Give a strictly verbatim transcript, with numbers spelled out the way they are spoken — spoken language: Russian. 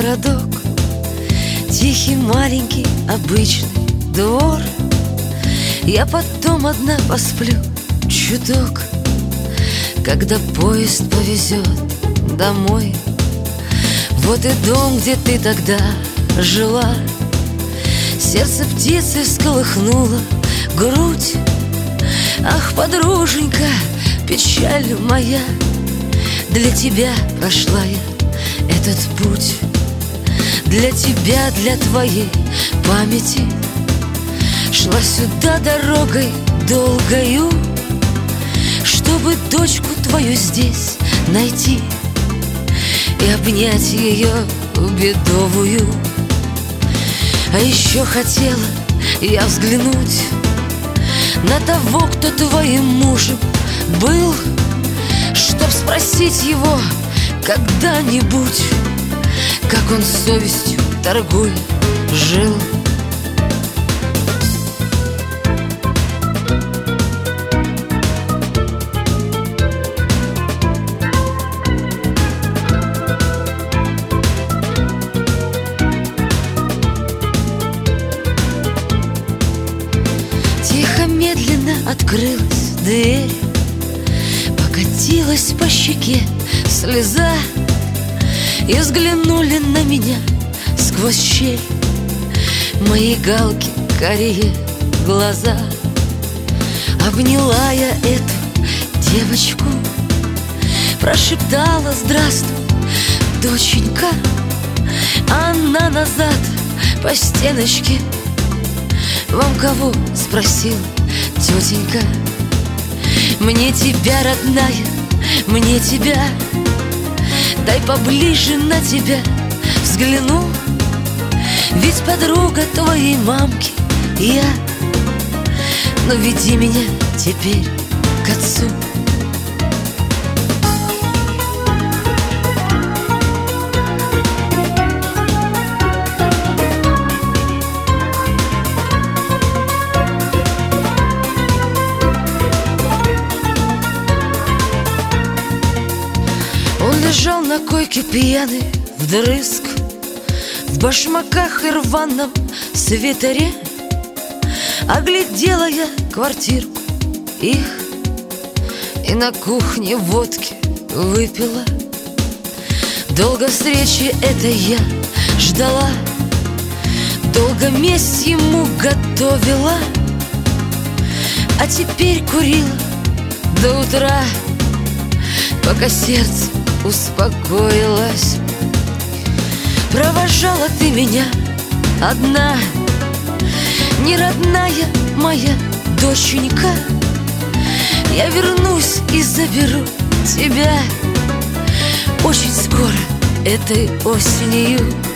городок, тихий, маленький, обычный двор. Я потом одна посплю чуток, когда поезд повезет домой. Вот и дом, где ты тогда жила. Сердце птицы всколыхнуло грудь. Ах, подруженька, печаль моя, для тебя прошла я этот путь. Для тебя, для твоей памяти шла сюда дорогой долгою, чтобы дочку твою здесь найти и обнять ее бедовую. А еще хотела я взглянуть на того, кто твоим мужем был, чтоб спросить его когда-нибудь, как он совестью торгуя жил. Тихо, медленно открылась дверь, покатилась по щеке слеза, и взглянули на меня сквозь щель мои галки карие глаза. Обняла я эту девочку, прошептала: здравствуй, доченька. Она назад по стеночке: вам кого? — спросила тетенька. Мне тебя, родная, мне тебя. Дай поближе на тебя взгляну, ведь подруга твоей мамки я. Но веди меня теперь к отцу. Лежал на койке пьяный вдрызг, в башмаках и рваном свитере. Оглядела я квартирку их и на кухне водки выпила. Долго встречи этой я ждала, долго месть ему готовила, а теперь курила до утра, пока сердце успокоилась. Провожала ты меня одна, не родная моя доченька. Я вернусь и заберу тебя очень скоро, этой осенью.